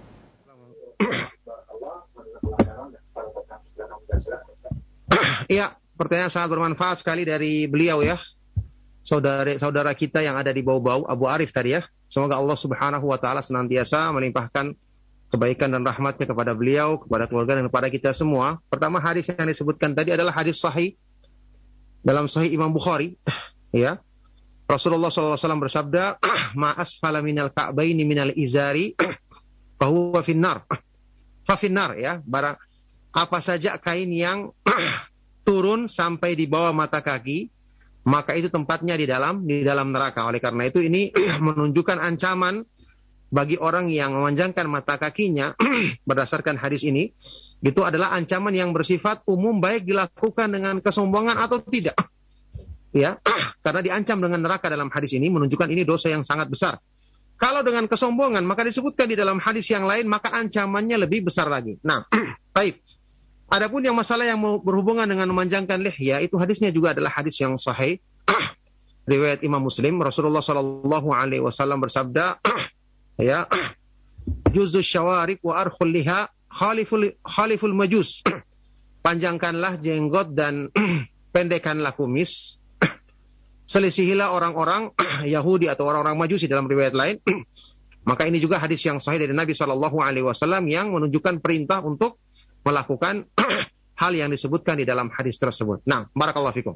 Iya, pertanyaan sangat bermanfaat sekali dari beliau ya. Saudara saudara kita yang ada di bau-bau Abu Arif tadi ya. Semoga Allah Subhanahu wa taala senantiasa melimpahkan kebaikan dan rahmatnya kepada beliau, kepada keluarga dan kepada kita semua. Pertama, hadis yang disebutkan tadi adalah hadis sahih dalam Sahih Imam Bukhari ya. Rasulullah sallallahu alaihi wasallam bersabda, "Ma asfala minal ka'baini minal izari fa huwa finnar." Fa finnar ya, barang apa saja kain yang turun sampai di bawah mata kaki, maka itu tempatnya di dalam di dalam neraka. Oleh karena itu ini menunjukkan ancaman bagi orang yang memanjangkan mata kakinya berdasarkan hadis ini. Itu adalah ancaman yang bersifat umum, baik dilakukan dengan kesombongan atau tidak. Ya, karena diancam dengan neraka dalam hadis ini menunjukkan ini dosa yang sangat besar. Kalau dengan kesombongan, maka disebutkan di dalam hadis yang lain, maka ancamannya lebih besar lagi. Nah, baik. Adapun yang masalah yang berhubungan dengan memanjangkan lihya, itu hadisnya juga adalah hadis yang sahih. Riwayat Imam Muslim, Rasulullah sallallahu alaihi wasallam bersabda, ya, juzus syawarib wa arkhul liha khaliful khaliful majus. Panjangkanlah jenggot dan pendekkanlah kumis. Selisihilah orang-orang Yahudi atau orang-orang Majusi dalam riwayat lain. Maka ini juga hadis yang sahih dari Nabi sallallahu alaihi wasallam yang menunjukkan perintah untuk melakukan hal yang disebutkan di dalam hadis tersebut. Nah, barakallahu fikum.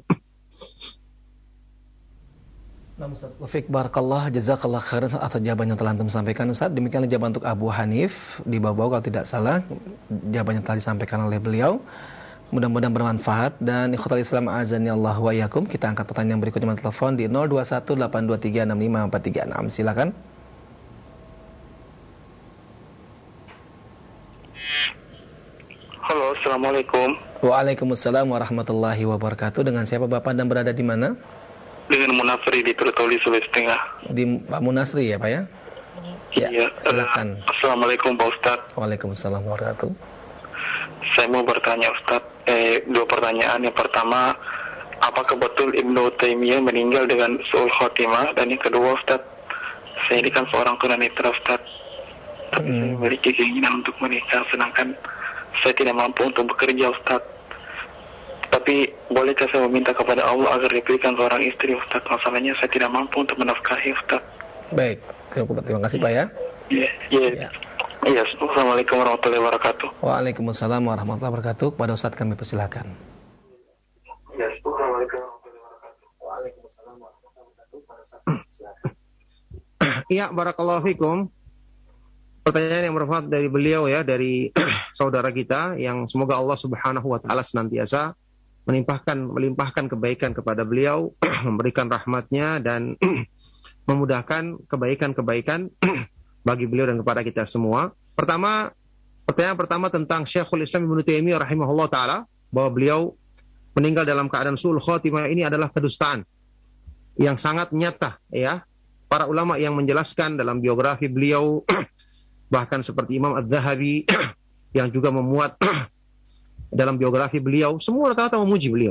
Nah, Ustaz Wafik barakallah, jazakallah khairan atas jawaban yang telah antum sampaikan Ustaz. Demikianlah jawaban untuk Abu Hanif di bawah kalau tidak salah. Jawaban yang telah disampaikan oleh beliau. Mudah-mudahan bermanfaat. Dan ikhwatal Islam azani Allah wa iyyakum, kita angkat pertanyaan berikutnya dengan telepon di nol dua satu delapan dua tiga enam lima empat tiga enam. Silakan. Halo, assalamualaikum. Waalaikumsalam warahmatullahi wabarakatuh. Dengan siapa Bapak dan berada di mana? Dengan Munafri di Pertoli, Sulawesi Tengah. Di Pak Munasri ya Pak ya? Ya, Iya. silakan. Uh, assalamualaikum Pak Ustadz. Waalaikumsalam warahmatullahi wabarakatuh. Saya mau bertanya Ustadz, eh, dua pertanyaan. Yang pertama, apakah betul Ibnu Taimiyah meninggal dengan su'ul khotimah? Dan yang kedua Ustadz, saya ini kan seorang tunanetra Ustadz, tapi hmm. saya memiliki keinginan untuk menikah, sedangkan saya tidak mampu untuk bekerja Ustadz. Tapi bolehkah saya meminta kepada Allah agar diberikan seorang istri Ustadz? Masalahnya saya tidak mampu untuk menafkahi Ustadz. Baik, terima kasih Pak ya. Iya, iya. Iya, assalamualaikum warahmatullahi wabarakatuh. Waalaikumsalam warahmatullahi wabarakatuh. Kepada Ustadz kami persilakan. Iya, assalamualaikum warahmatullahi wabarakatuh. Waalaikumsalam warahmatullahi wabarakatuh. Kepada Ustadz kami persilakan. Iya, barakallahu fikum. Pertanyaan yang bermanfaat dari beliau ya, dari saudara kita yang semoga Allah Subhanahu wa taala senantiasa melimpahkan melimpahkan kebaikan kepada beliau, memberikan rahmatnya dan memudahkan kebaikan-kebaikan bagi beliau dan kepada kita semua. Pertama, pertanyaan pertama tentang Syekhul Islam Ibnu Taimiyah rahimahullah taala, bahwa beliau meninggal dalam keadaan su'ul khotimah, ini adalah kedustaan yang sangat nyata ya. Para ulama yang menjelaskan dalam biografi beliau bahkan seperti Imam Az-Zahabi yang juga memuat dalam biografi beliau, semua rata-rata memuji beliau.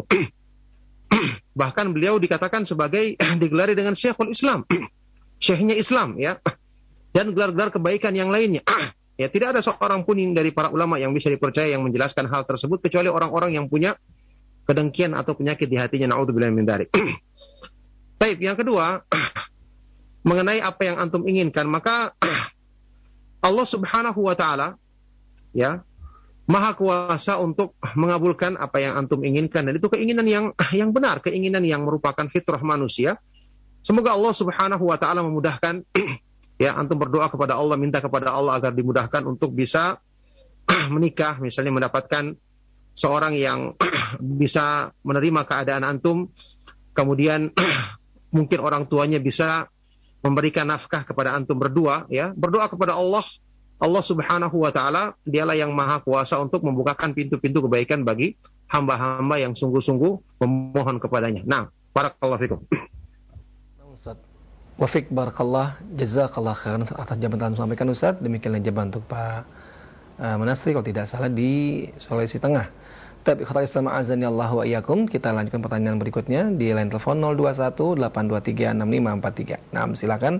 Bahkan beliau dikatakan sebagai digelari dengan Syekhul Islam, Syekhnya Islam ya. Dan gelar-gelar kebaikan yang lainnya. Ya, tidak ada seorang pun dari para ulama yang bisa dipercaya yang menjelaskan hal tersebut kecuali orang-orang yang punya kedengkian atau penyakit di hatinya. Na'udzubillah min dzalik. Baik, yang kedua, mengenai apa yang antum inginkan, maka Allah Subhanahu wa taala ya Maha kuasa untuk mengabulkan apa yang antum inginkan, dan itu keinginan yang yang benar, keinginan yang merupakan fitrah manusia. Semoga Allah Subhanahu wa taala memudahkan ya, antum berdoa kepada Allah, minta kepada Allah agar dimudahkan untuk bisa menikah, misalnya mendapatkan seorang yang bisa menerima keadaan antum, kemudian mungkin orang tuanya bisa memberikan nafkah kepada antum berdua, ya. Berdoa kepada Allah. Allah Subhanahu wa taala dialah yang maha kuasa untuk membukakan pintu-pintu kebaikan bagi hamba-hamba yang sungguh-sungguh memohon kepadanya. Nah, barakallahu fikum. Ustaz Wafik barakallah, jazakallah khairan atas jawaban yang sampaikan Ustaz. Demikianlah jawaban untuk Pak uh, Menasri kalau tidak salah di Sulawesi Tengah. Tapi khawatir sama azan ya Allah wa iyyakum. Kita lanjutkan pertanyaan berikutnya di line telepon nol dua satu delapan dua tiga enam lima empat tiga. Nah, silakan.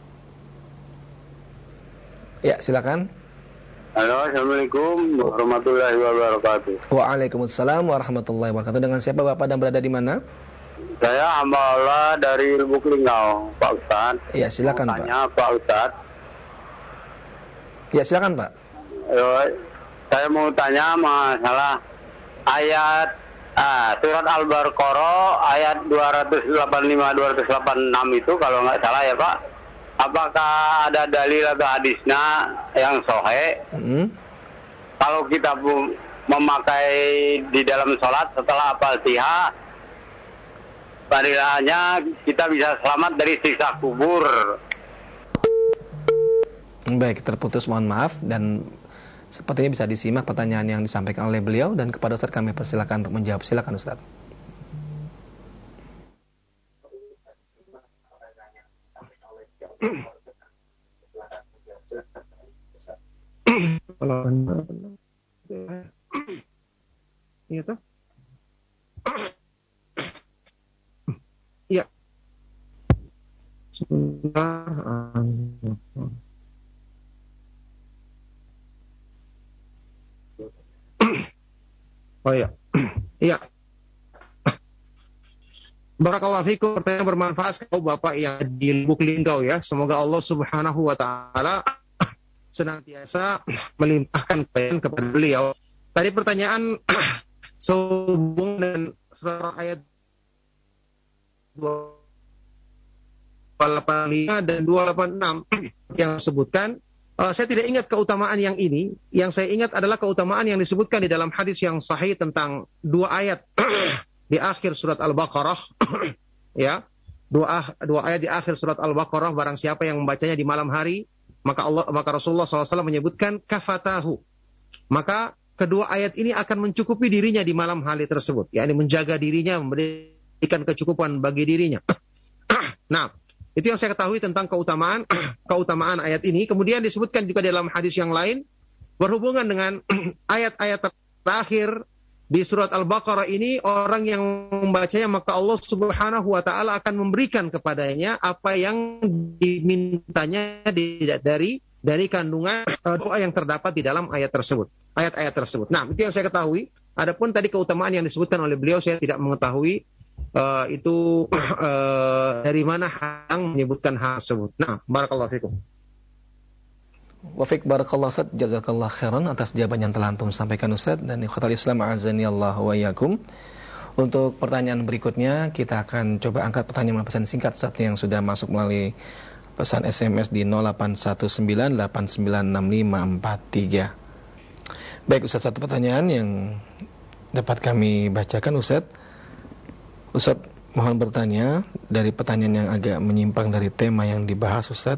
Ya, silakan. Halo, Assalamualaikum warahmatullahi wabarakatuh. Waalaikumsalam warahmatullahi wabarakatuh. Dengan siapa Bapak dan berada di mana? Saya hamba Allah dari Lubuk Linggau, Pak Ustaz. Ya, silakan Pak. Tanya Pak Ustaz. Ya, silakan Pak. Yo, saya mau tanya masalah ayat ah, surat Al-Baqarah ayat dua ratus delapan puluh lima dua ratus delapan puluh enam itu kalau nggak salah ya Pak. Apakah ada dalil atau hadisnya yang sahih? Hmm. Kalau kita memakai di dalam sholat setelah Al-Fatihah, fadilahnya kita bisa selamat dari siksa kubur. Baik, terputus, mohon maaf, dan sepertinya bisa disimak pertanyaan yang disampaikan oleh beliau, dan kepada Ustaz kami persilakan untuk menjawab. Silakan Ustaz. Iya toh? Iya. Sebentar. Oh iya. Iya. Barakallahu fikum, pertanyaan bermanfaat kalau Bapak yang di Lubuk Linggau ya. Semoga Allah Subhanahu wa taala senantiasa melimpahkan kebaikan kepada beliau. Tadi pertanyaan sehubungan dengan surah ayat dua ratus delapan puluh lima dan dua ratus delapan puluh enam yang disebutkan. Uh, saya tidak ingat keutamaan yang ini. Yang saya ingat adalah keutamaan yang disebutkan di dalam hadis yang sahih tentang dua ayat di akhir surat Al-Baqarah. Ya, dua dua ayat di akhir surat Al-Baqarah, barang siapa yang membacanya di malam hari, maka Allah maka Rasulullah shallallahu alaihi wasallam menyebutkan kafatahu. Maka kedua ayat ini akan mencukupi dirinya di malam hari tersebut, yakni menjaga dirinya, memberikan kecukupan bagi dirinya. Nah, itu yang saya ketahui tentang keutamaan keutamaan ayat ini. Kemudian disebutkan juga dalam hadis yang lain berhubungan dengan ayat-ayat terakhir di surat Al-Baqarah ini, orang yang membacanya maka Allah Subhanahu wa taala akan memberikan kepadanya apa yang dimintanya dari dari kandungan doa yang terdapat di dalam ayat tersebut, ayat-ayat tersebut. Nah, itu yang saya ketahui. Adapun tadi keutamaan yang disebutkan oleh beliau saya tidak mengetahui uh, itu uh, dari mana yang menyebutkan hal tersebut. Nah, barakallahu fikum. Wafik barakallahu Ustaz, jazakallah khairan atas jawaban yang telah antum sampaikan Ustaz, dan ikhwatal Islam a'azani Allah wa iyyakum. Untuk pertanyaan berikutnya kita akan coba angkat pertanyaan pesan singkat Ustaz yang sudah masuk melalui pesan S M S di nol delapan satu sembilan delapan sembilan enam lima empat tiga. Baik Ustaz, satu pertanyaan yang dapat kami bacakan Ustaz. Ustaz mohon bertanya dari pertanyaan yang agak menyimpang dari tema yang dibahas Ustaz.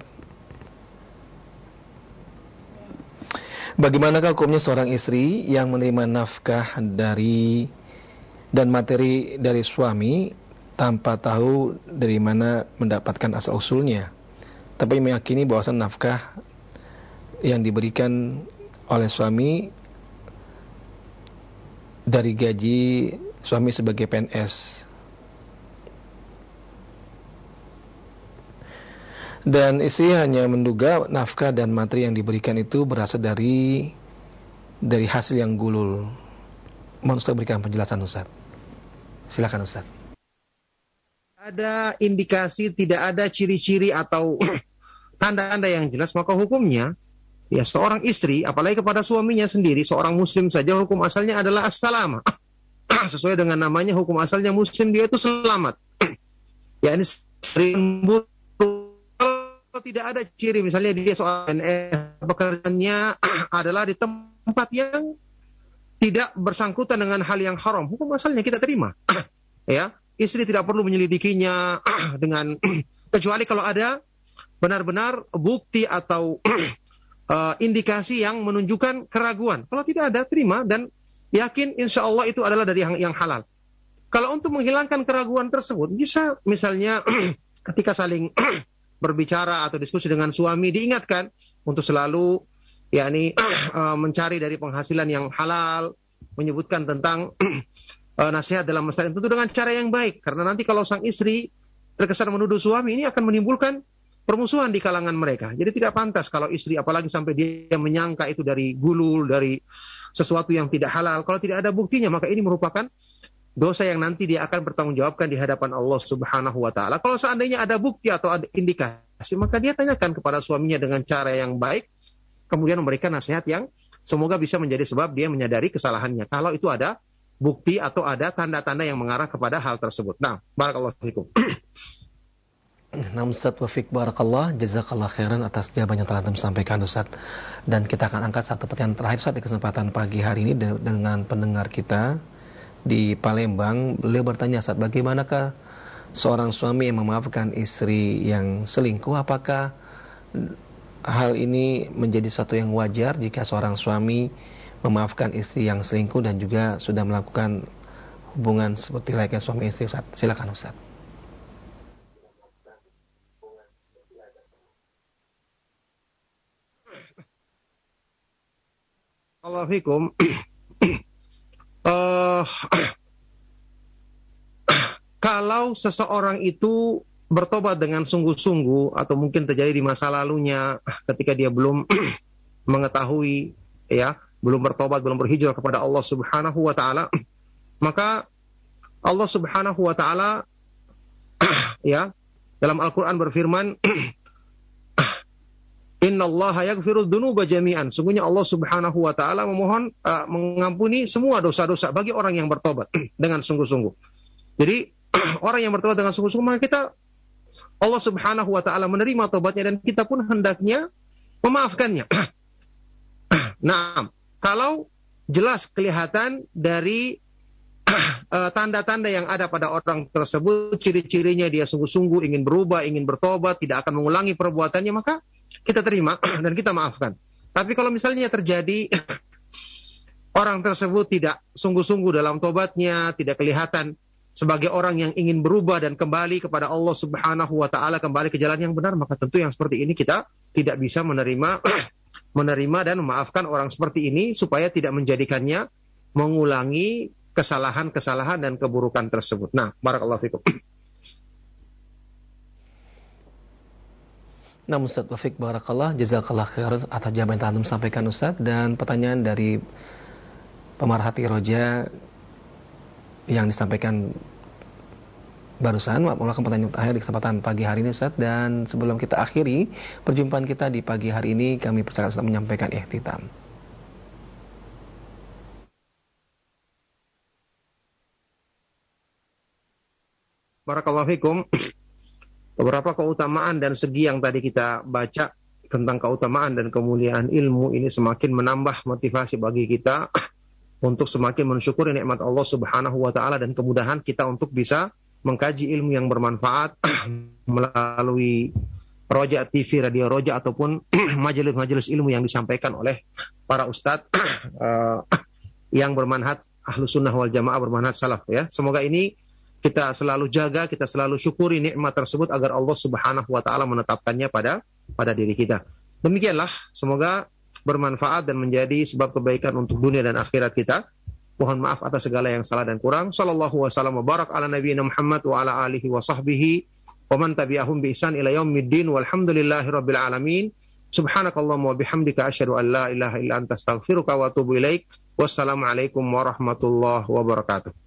Bagaimanakah hukumnya seorang istri yang menerima nafkah dari dan materi dari suami tanpa tahu dari mana mendapatkan asal usulnya, tapi meyakini bahwasan nafkah yang diberikan oleh suami dari gaji suami sebagai P N S, dan istri hanya menduga nafkah dan materi yang diberikan itu berasal dari dari hasil yang gulul. Mohon Ustaz berikan penjelasan Ustaz. Silakan Ustaz. Ada indikasi, tidak ada ciri-ciri atau tanda-tanda yang jelas, maka hukumnya Ya, seorang istri, apalagi kepada suaminya sendiri, seorang muslim saja hukum asalnya adalah as-salamah. Sesuai dengan namanya, hukum asalnya muslim, dia itu selamat. Ya, ini sering buruk. Kalau tidak ada ciri, misalnya dia soal pekerjaannya adalah di tempat yang tidak bersangkutan dengan hal yang haram, hukum asalnya kita terima. Ya, istri tidak perlu menyelidikinya dengan kecuali kalau ada benar-benar bukti atau Uh, indikasi yang menunjukkan keraguan. Kalau tidak ada, terima dan yakin insya Allah itu adalah dari yang, yang halal. Kalau untuk menghilangkan keraguan tersebut, bisa misalnya ketika saling berbicara atau diskusi dengan suami, diingatkan untuk selalu yakni uh, mencari dari penghasilan yang halal, menyebutkan tentang uh, nasihat dalam masalah itu dengan cara yang baik. Karena nanti kalau sang istri terkesan menuduh suami, ini akan menimbulkan permusuhan di kalangan mereka. Jadi tidak pantas kalau istri, apalagi sampai dia menyangka itu dari gulul, dari sesuatu yang tidak halal. Kalau tidak ada buktinya, maka ini merupakan dosa yang nanti dia akan bertanggungjawabkan di hadapan Allah Subhanahu wa Ta'ala. Kalau seandainya ada bukti atau ada indikasi, maka dia tanyakan kepada suaminya dengan cara yang baik, kemudian memberikan nasihat yang semoga bisa menjadi sebab dia menyadari kesalahannya. Kalau itu ada bukti atau ada tanda-tanda yang mengarah kepada hal tersebut. Nah, barakallahu fikum. Nah, Ustaz Wafiq barakallah, jazakallah khairan atas jawaban yang telah Antum sampaikan, Ustaz. Dan kita akan angkat satu pertanyaan terakhir, Ustaz, di kesempatan pagi hari ini dengan pendengar kita di Palembang. Beliau bertanya, Ustaz, bagaimanakah seorang suami yang memaafkan istri yang selingkuh? Apakah hal ini menjadi sesuatu yang wajar jika seorang suami memaafkan istri yang selingkuh dan juga sudah melakukan hubungan seperti layaknya suami istri, Ustaz? Silakan, Ustaz. Assalamualaikum. uh, kalau seseorang itu bertobat dengan sungguh-sungguh atau mungkin terjadi di masa lalunya ketika dia belum mengetahui, ya, belum bertobat, belum berhijrah kepada Allah Subhanahu wa Ta'ala, maka Allah Subhanahu wa Ta'ala ya, dalam Al-Quran berfirman, Innallaha yaghfiru dzunuba jami'an. Sungguhnya Allah Subhanahu wa Ta'ala memohon uh, mengampuni semua dosa-dosa bagi orang yang bertobat dengan sungguh-sungguh. Jadi orang yang bertobat dengan sungguh-sungguh, maka kita, Allah Subhanahu wa Ta'ala menerima tobatnya dan kita pun hendaknya memaafkannya. Nah, kalau jelas kelihatan dari uh, tanda-tanda yang ada pada orang tersebut, ciri-cirinya dia sungguh-sungguh ingin berubah, ingin bertobat, tidak akan mengulangi perbuatannya, maka kita terima dan kita maafkan. Tapi kalau misalnya terjadi orang tersebut tidak sungguh-sungguh dalam tobatnya, tidak kelihatan sebagai orang yang ingin berubah dan kembali kepada Allah Subhanahu wa Ta'ala, kembali ke jalan yang benar, maka tentu yang seperti ini kita tidak bisa menerima menerima dan memaafkan orang seperti ini, supaya tidak menjadikannya mengulangi kesalahan-kesalahan dan keburukan tersebut. Nah, barakallahu fikum. Nah, Ustaz Wafiq barakallah, jazakallah khairan atas jawaban yang telah Antum sampaikan, Ustaz. Dan pertanyaan dari pemerhati roja yang disampaikan barusan, merupakan pertanyaan terakhir di kesempatan pagi hari ini, Ustaz. Dan sebelum kita akhiri perjumpaan kita di pagi hari ini, kami persilakan Ustaz menyampaikan ikhtitam. Barakallahu fikum. Beberapa keutamaan dan segi yang tadi kita baca tentang keutamaan dan kemuliaan ilmu ini semakin menambah motivasi bagi kita untuk semakin mensyukuri nikmat Allah Subhanahu wa Ta'ala dan kemudahan kita untuk bisa mengkaji ilmu yang bermanfaat melalui Roja T V, Radio Roja, ataupun majelis-majelis ilmu yang disampaikan oleh para ustadz uh, yang bermanhaj Ahlus Sunnah wal Jamaah, bermanhaj salaf, ya. Semoga ini kita selalu jaga, kita selalu syukuri nikmat tersebut agar Allah Subhanahu wa Ta'ala menetapkannya pada pada diri kita. Demikianlah, semoga bermanfaat dan menjadi sebab kebaikan untuk dunia dan akhirat kita. Mohon maaf atas segala yang salah dan kurang. Sallallahu wasallam wa barak ala nabiyina Muhammad wa ala alihi wa sahbihi wa man tabi'ahum bi ihsan ila yaumiddin walhamdulillahi rabbil alamin. Subhanakallahumma wa bihamdika asyhadu an la ilaha illa anta astaghfiruka wa atubu ilaik. Wassalamualaikum warahmatullahi wabarakatuh.